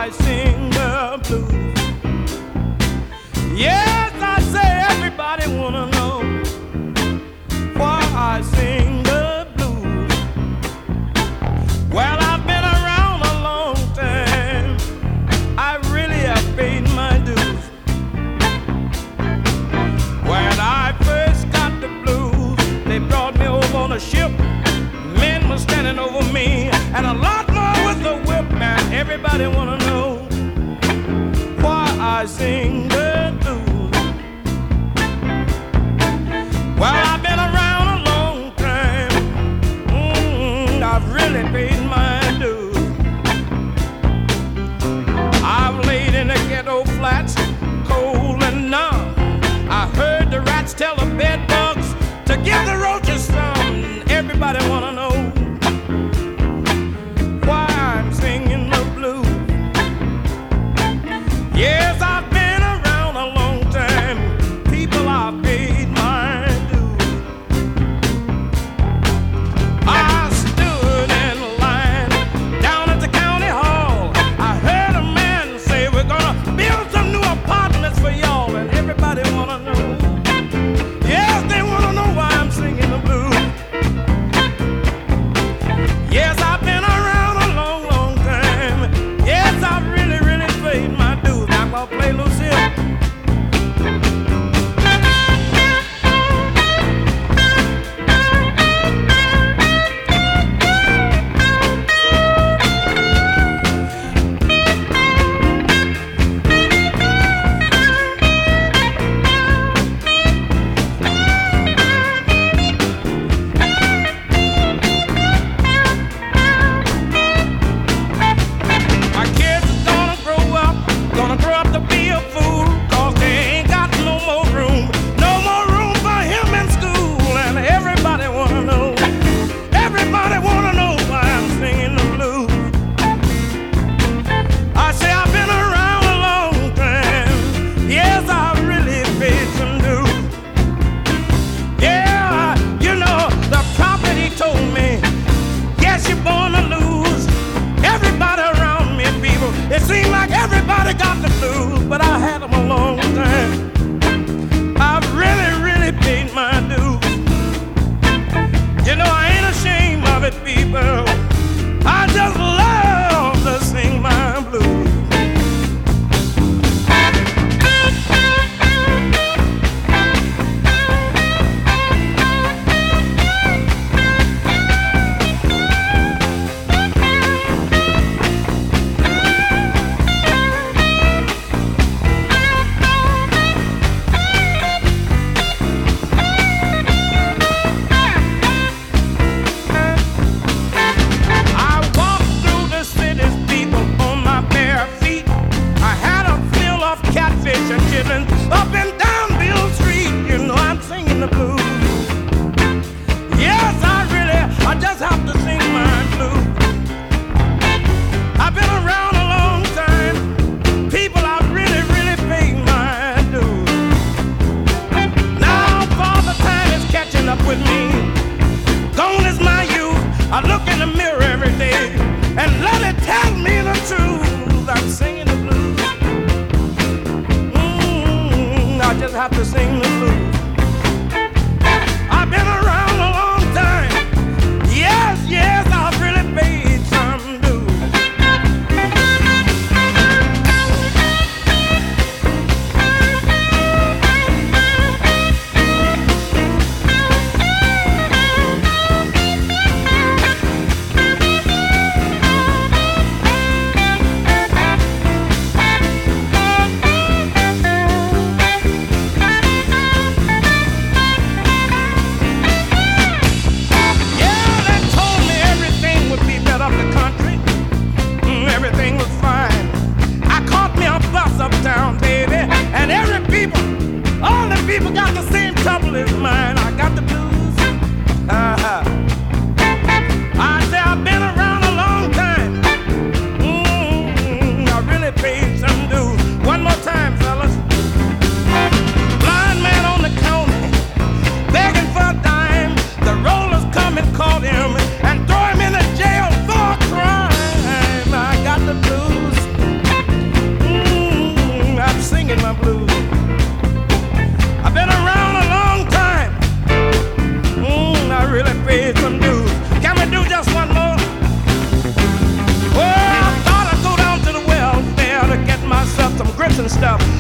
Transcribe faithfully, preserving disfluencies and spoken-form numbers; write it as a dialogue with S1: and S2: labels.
S1: I sing the blues. Yes, I say everybody wanna know why I sing the blues. Well, I've been around a long time. I really have paid my dues. When I first got the blues, they brought me over on a ship. Men were standing over me, and a lot more with the whip. Man, everybody wanna know why I sing the blues. Well, I've been around a long time. Mm, I've really paid my dues. I've laid in the ghetto flats, cold and numb. I heard the rats tell the bed bugs to give the roaches some. Everybody wanna know why I'm singing the blues. Yes, I've been around a long time. People, I've paid my dues. I stood in line down at the county hall. I heard a man say, we're gonna build some new apartments for y'all. And everybody wanna know. Yes, they wanna know why I'm singing the blues. Yes, I've been around a long, long time. Yes, I've really, really paid my dues. Now I'm gonna play Lucille. My kids are gonna grow up, gonna grow up to be a fool, 'cause they ain't got no more room, no more room for him in school. And everybody wanna know, everybody wanna know why I'm singing the blues. I say I've been around a long time. Yes, I've really paid some dues. Yeah, you know, the prophet, he told me, yes, you're born to lose. Everybody around me, people, it seemed like everybody got the blues, but I had them a long time. I've really, really paid my dues. You know, I ain't ashamed of it, people. I just love to sing my blues. and stuff.